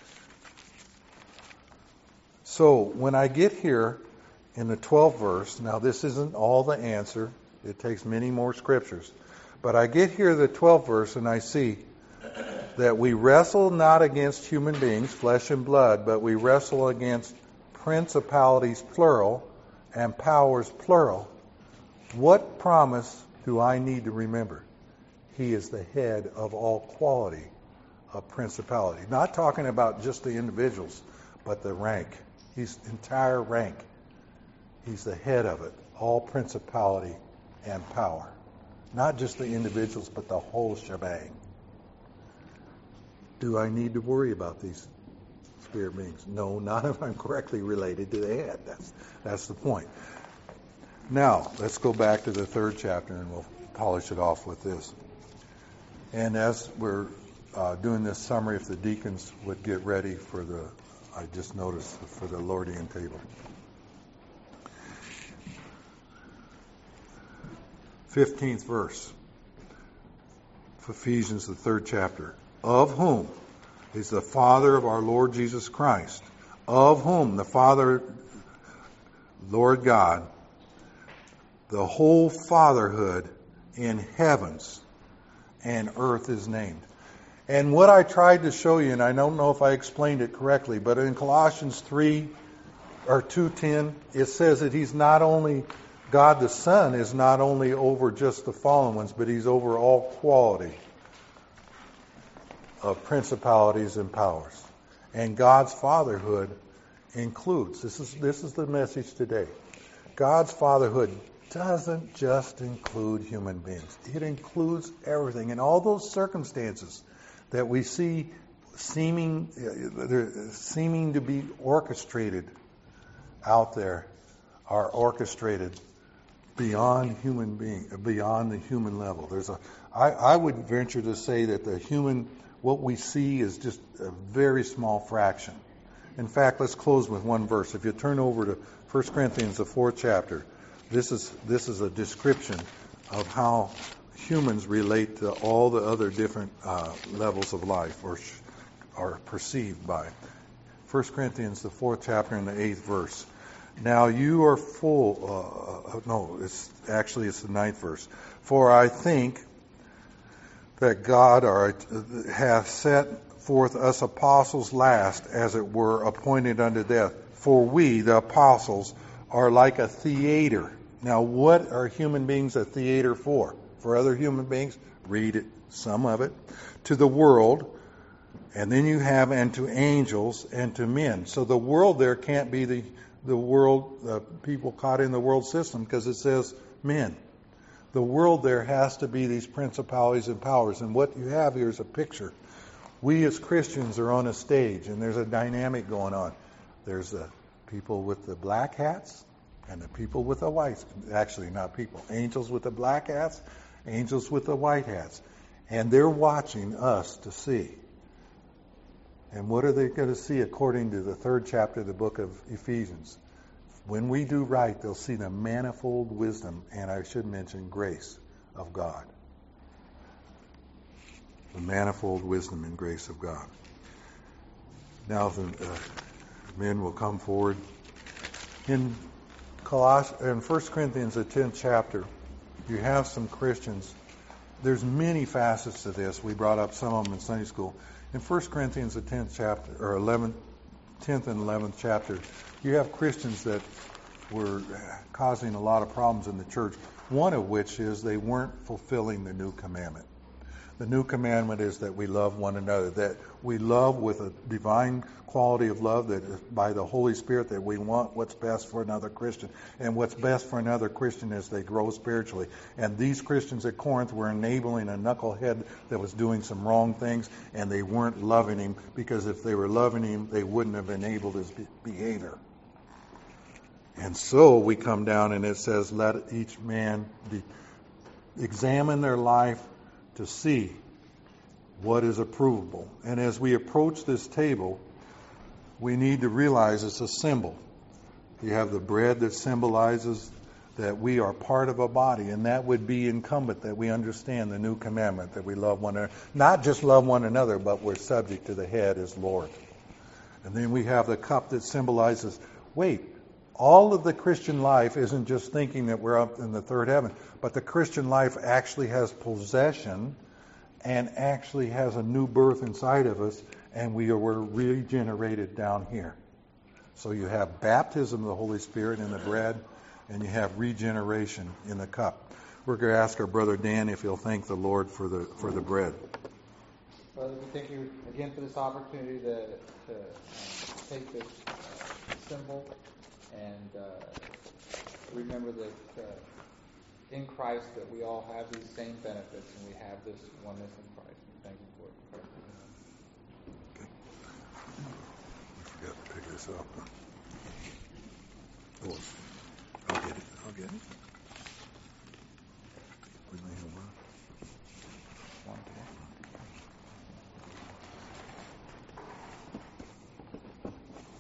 So, when I get here in the twelfth verse, now this isn't all the answer. It takes many more scriptures. But I get here the twelfth verse, and I see that we wrestle not against human beings, flesh and blood, but we wrestle against principalities, plural, and powers, plural. What promise do I need to remember? He is the head of all quality of principality. Not talking about just the individuals, but the rank. He's entire rank. He's the head of it, all principality and power. Not just the individuals, but the whole shebang. Do I need to worry about these spirit beings? No, not if I'm correctly related to the head. That's that's the point. Now, let's go back to the third chapter and we'll polish it off with this. And as we're uh, doing this summary, if the deacons would get ready for the I just noticed for the Lordian table. fifteenth verse of Ephesians, the third chapter. Of whom is the Father of our Lord Jesus Christ, of whom the Father, Lord God, the whole fatherhood in heavens and earth is named. And what I tried to show you, and I don't know if I explained it correctly, but in Colossians three or two ten, it says that he's not only, God the Son is not only over just the fallen ones, but he's over all quality of principalities and powers. And God's fatherhood includes, this is this is the message today, God's fatherhood doesn't just include human beings. It includes everything. And all those circumstances that we see seeming uh, seeming to be orchestrated out there are orchestrated beyond human being, beyond the human level. There's a, I, I would venture to say that the human, what we see is just a very small fraction. In fact, let's close with one verse. If you turn over to First Corinthians, the fourth chapter, this is this is a description of how humans relate to all the other different uh, levels of life, or sh- are perceived by. First Corinthians, the fourth chapter, and the eighth verse. Now you are full. Uh, no, it's actually it's the ninth verse. For I think that God are, hath set forth us apostles last, as it were, appointed unto death. For we, the apostles, are like a theater. Now, what are human beings a theater for? For other human beings? Read it, some of it. To the world, and then you have, and to angels, and to men. So the world there can't be the, the world, the people caught in the world system, because it says men. The world there has to be these principalities and powers. And what you have here is a picture. We as Christians are on a stage, and there's a dynamic going on. There's the people with the black hats and the people with the white. Actually, not people. Angels with the black hats, angels with the white hats. And they're watching us to see. And what are they going to see according to the third chapter of the book of Ephesians? When we do right, they'll see the manifold wisdom, and I should mention grace of God. The manifold wisdom and grace of God. Now the uh, men will come forward. In Colossians, in First Corinthians, the tenth chapter, you have some Christians. There's many facets to this. We brought up some of them in Sunday school. In First Corinthians, the tenth chapter, or eleventh, tenth and eleventh chapter, you have Christians that were causing a lot of problems in the church. One of which is they weren't fulfilling the new commandment. The new commandment is that we love one another, that we love with a divine quality of love, that is by the Holy Spirit, that we want what's best for another Christian. And what's best for another Christian is they grow spiritually. And these Christians at Corinth were enabling a knucklehead that was doing some wrong things, and they weren't loving him, because if they were loving him, they wouldn't have enabled his behavior. And so we come down and it says, let each man be, examine their life to see what is approvable. And as we approach this table, we need to realize it's a symbol. You have the bread that symbolizes that we are part of a body, and that would be incumbent that we understand the new commandment, that we love one another. Not just love one another, but we're subject to the head as Lord. And then we have the cup that symbolizes, wait, all of the Christian life isn't just thinking that we're up in the third heaven, but the Christian life actually has possession and actually has a new birth inside of us, and we were regenerated down here. So you have baptism of the Holy Spirit in the bread, and you have regeneration in the cup. We're going to ask our brother Dan if he'll thank the Lord for the for the bread. Father, we thank you again for this opportunity to, to uh, take this uh, symbol and uh, remember that uh, in Christ that we all have these same benefits and we have this oneness in Christ. We thank you for it. Okay. I forgot to pick this up. Oh, I'll get it. I'll get it. We may have one. One, two.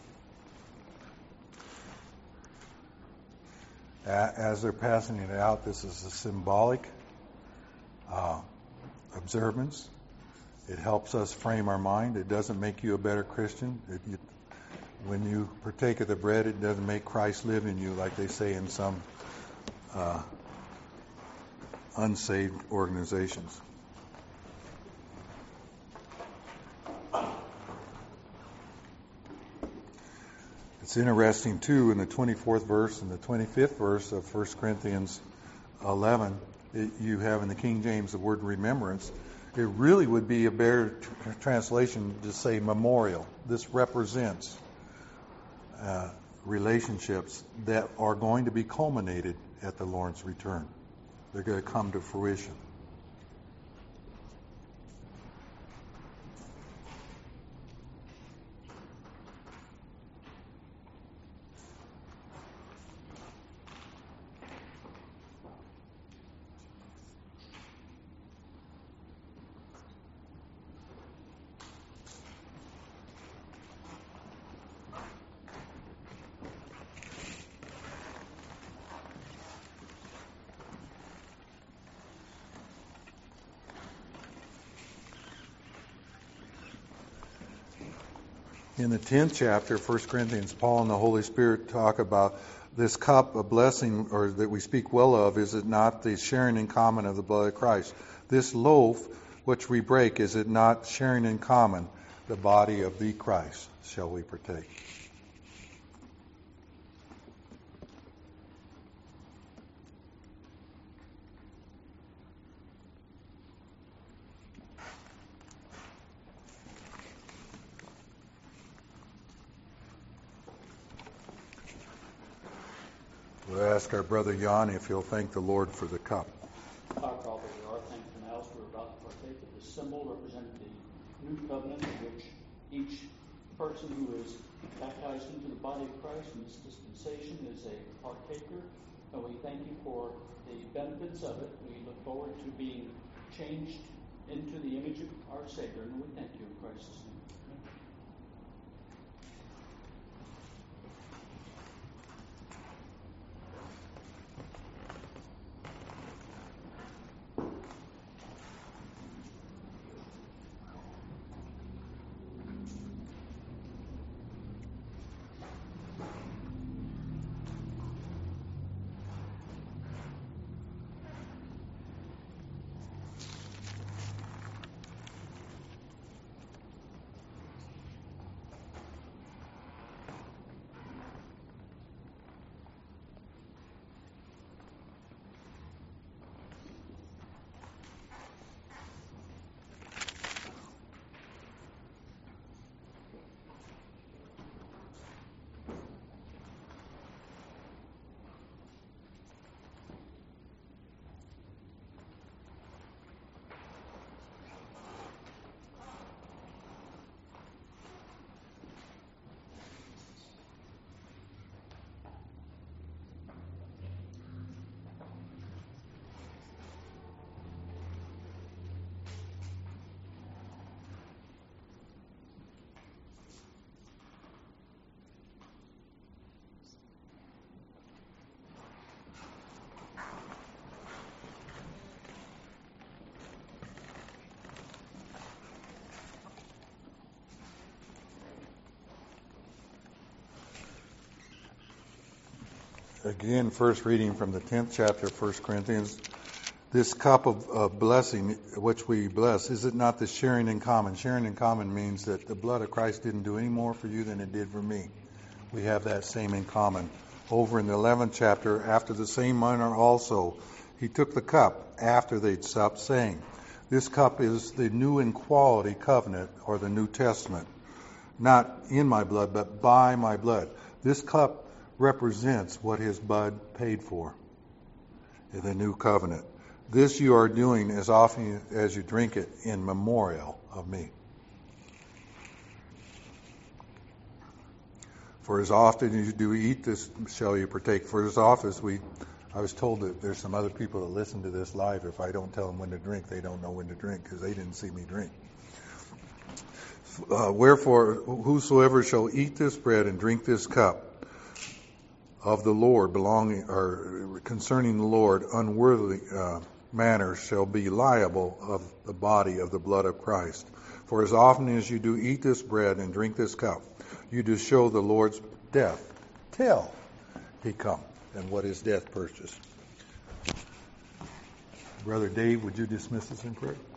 as they're passing it out, this is a symbolic uh, observance. It helps us frame our mind. It doesn't make you a better Christian. It, you, when you partake of the bread, it doesn't make Christ live in you, like they say in some uh, unsaved organizations. It's interesting, too, in the twenty-fourth verse and the twenty-fifth verse of First Corinthians eleven, it, you have in the King James the word remembrance. It really would be a better tr- translation to say memorial. This represents uh, relationships that are going to be culminated at the Lord's return. They're going to come to fruition. In the tenth chapter, First Corinthians, Paul and the Holy Spirit talk about this cup of blessing, or that we speak well of, is it not the sharing in common of the blood of Christ? This loaf which we break, is it not sharing in common the body of the Christ? Shall we partake? We'll ask our brother Jan if he'll thank the Lord for the cup. Our Father, we are thankful now as we're about to partake of the symbol representing the new covenant in which each person who is baptized into the body of Christ in this dispensation is a partaker. And we thank you for the benefits of it. We look forward to being changed into the image of our Savior. And we thank you in Christ's name. Again, first reading from the tenth chapter of First Corinthians. This cup of, of blessing, which we bless, is it not the sharing in common? Sharing in common means that the blood of Christ didn't do any more for you than it did for me. We have that same in common. Over in the eleventh chapter, after the same manner also, he took the cup after they'd supped, saying, this cup is the new in quality covenant, or the New Testament, not in my blood, but by my blood. This cup represents what his blood paid for, the new covenant. This you are doing as often as you drink it in memorial of me. For as often as you do eat this, shall you partake. For as often as we, I was told that there's some other people that listen to this live. If I don't tell them when to drink, they don't know when to drink because they didn't see me drink. Uh, wherefore, whosoever shall eat this bread and drink this cup of the Lord belonging or concerning the Lord unworthy uh, manners shall be liable of the body of the blood of Christ. For as often as you do eat this bread and drink this cup, you do show the Lord's death till he come. And what is death purchased? Brother Dave, would you dismiss us in prayer?